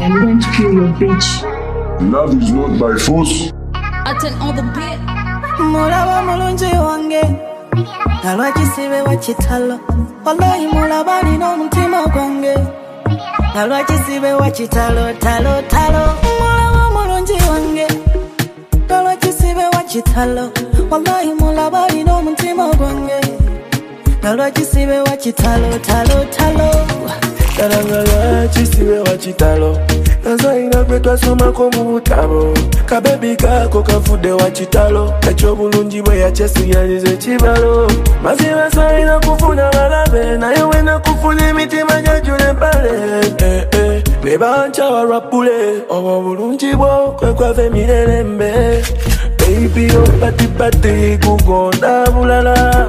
and went to kill your bitch. Love is not by force. I turn on the beat. Mulaba mulungi wange nalwakisibe wakitalo wallahi mulaba lino omutima gwange nalwakisibe wakitalo talo talo mulaba mulungi wange nalwakisibe wakitalo wallahi mulaba lino omutima gwange nalwakisibe wakitalo talo talo nalwakisibe wakitalo nazaina kwe twasomako mu butabo kabebi kako kafudde wakitalo ekyobulungi bwe yakyesigyaliza ekibalo maziba salina kufuna balabe naye wena kufuna emitima gyajula empale ne bankyawa lwappule obwo obulungi bwo kwe kwava emirerembe baby opatipati kugonda bulala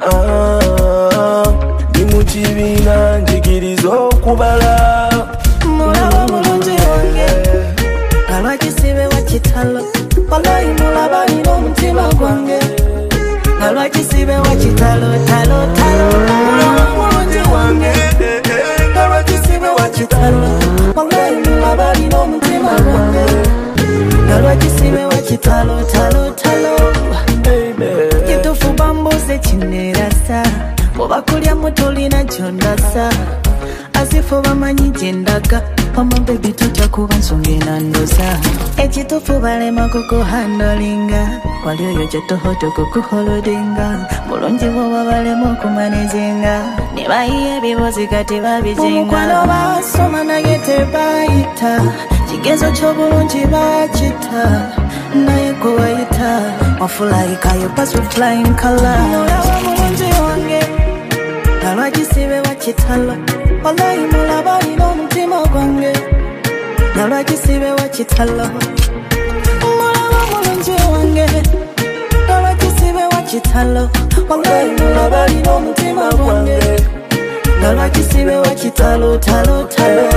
ndi mu kibiina njigiriza okubala mulaba mulungi wange nalwakisibe wakitalo wallahi mulaba lino omutima gwange nalwakisibe wakitalo talo talo mulaba mulungi wange nalwakisibe wakitalo wallahi mulaba lino omutima gwange nalwakisibe wakitalo talo talo kitufu bambuze kinerasa obakulya mutolina kyondasa asifu bamanyi gyendaga mama baby totya kuba nsonga enandoza ekitufu balema kukuhandolinga wali oyo gyetohoto kukuholodinga bulungi bwoba balema okumanezinga ne bayiya ebibuzi kati babijenga omukwano basoma naye tebayita kigezo ky'obulungi bakita naye kubayita ofulayika yo pass with flying colors mulaba mulungi wange nalwakisibe wakitalo wallahi mulaba lino omutima gwange nalwakisibe wakitalo mulaba mulungi wange nalwakisibe wakitalo wallahi mulaba lino omutima gwange nalwakisibe wakitalo talo talo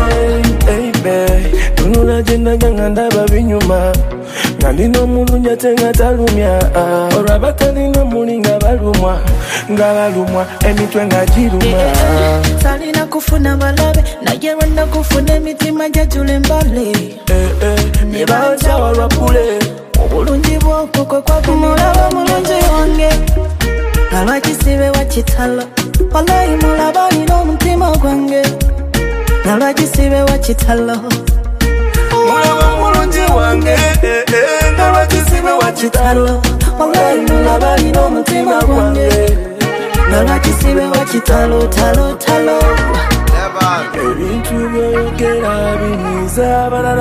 tunula gyendaga nga ndaba binyuma nga ndina omulungi ate nga talumya olwaba talina omuli nga balumwa emitwe nga giruma salina kufuna balabe naye lwenda kufuna emitima gyajula embale ne bankyawa lwappule obulungi bwokwo kwe kwava mulaba mulungi wange nalwakisibe wakitalo wallahi mulaba lino omutima gwange nalwakisibe wakitalo mulaba mulungi wange nalwakisibe wakitalo wallahi mulaba lino omutima gwange nalwakisibe wakitalo talo talo ebintu byoyogera binyiza abalala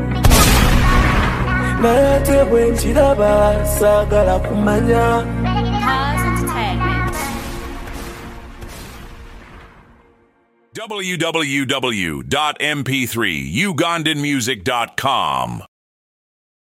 naye ate bwe nkiraba saagala kumanya www.mp3ugandanmusic.com